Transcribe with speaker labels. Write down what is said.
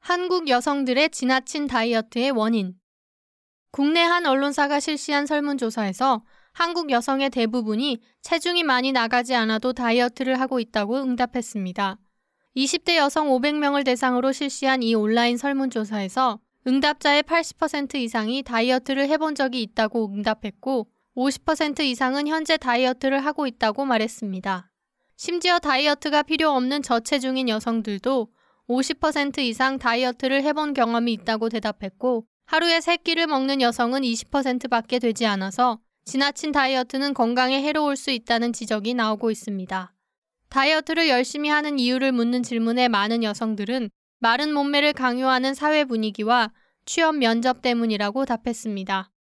Speaker 1: 한국 여성들의 지나친 다이어트의 원인. 국내 한 언론사가 실시한 설문조사에서 한국 여성의 대부분이 체중이 많이 나가지 않아도 다이어트를 하고 있다고 응답했습니다. 20대 여성 500명을 대상으로 실시한 이 온라인 설문조사에서 응답자의 80% 이상이 다이어트를 해본 적이 있다고 응답했고 50% 이상은 현재 다이어트를 하고 있다고 말했습니다. 심지어 다이어트가 필요 없는 저체중인 여성들도 50% 이상 다이어트를 해본 경험이 있다고 대답했고 하루에 3끼를 먹는 여성은 20%밖에 되지 않아서 지나친 다이어트는 건강에 해로울 수 있다는 지적이 나오고 있습니다. 다이어트를 열심히 하는 이유를 묻는 질문에 많은 여성들은 마른 몸매를 강요하는 사회 분위기와 취업 면접 때문이라고 답했습니다.